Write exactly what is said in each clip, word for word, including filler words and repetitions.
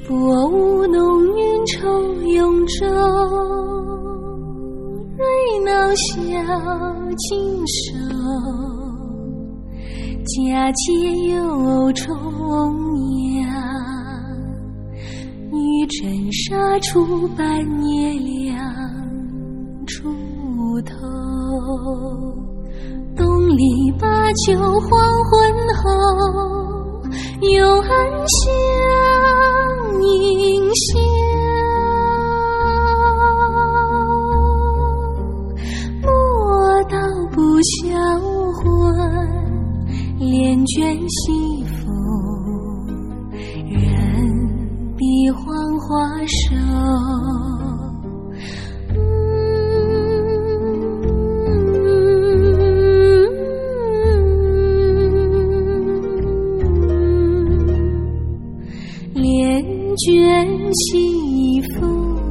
薄雾浓云愁永昼，瑞脑小经手，佳节又重阳，玉枕纱出半夜凉出头。东篱把酒黄昏后，又暗香凝香。莫道不销魂，帘卷西风，人比黄花瘦。卷西风，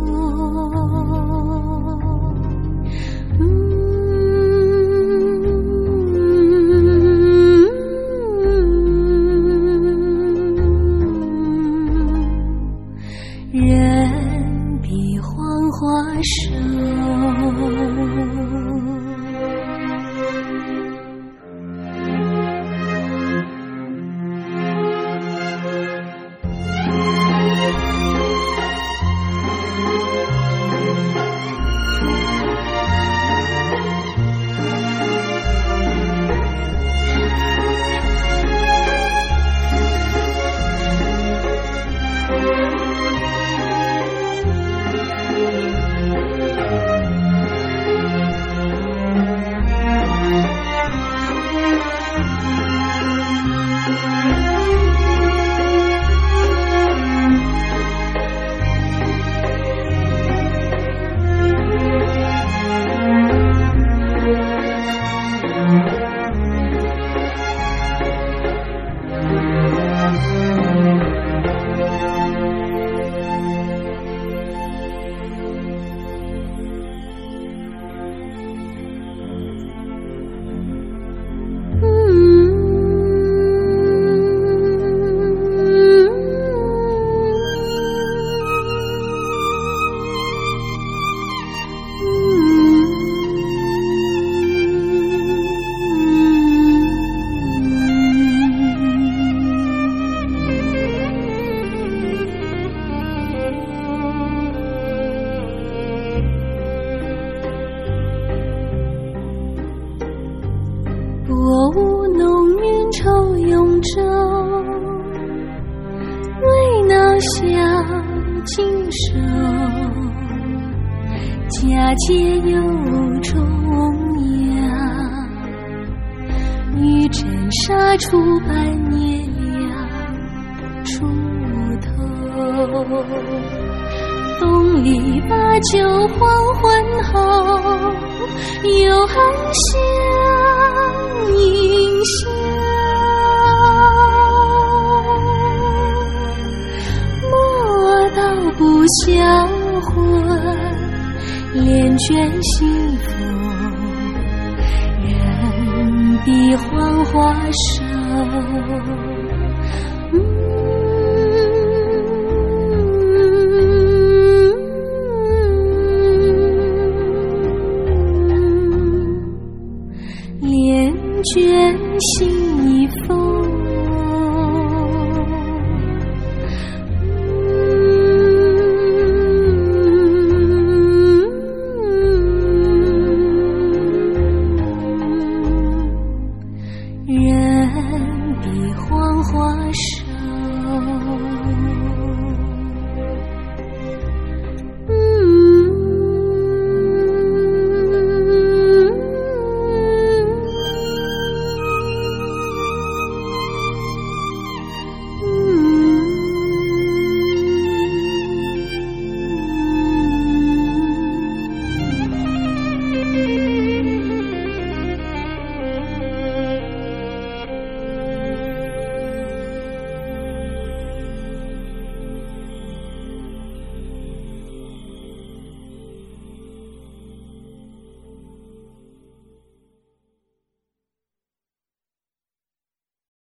嗯，人比黄花瘦。薄雾浓云愁永昼，瑞脑小经手，佳节又重阳，玉枕纱出半夜凉出头。东篱把酒黄昏后，又暗香凝香。莫道不销魂，帘卷西风，人比黄花瘦。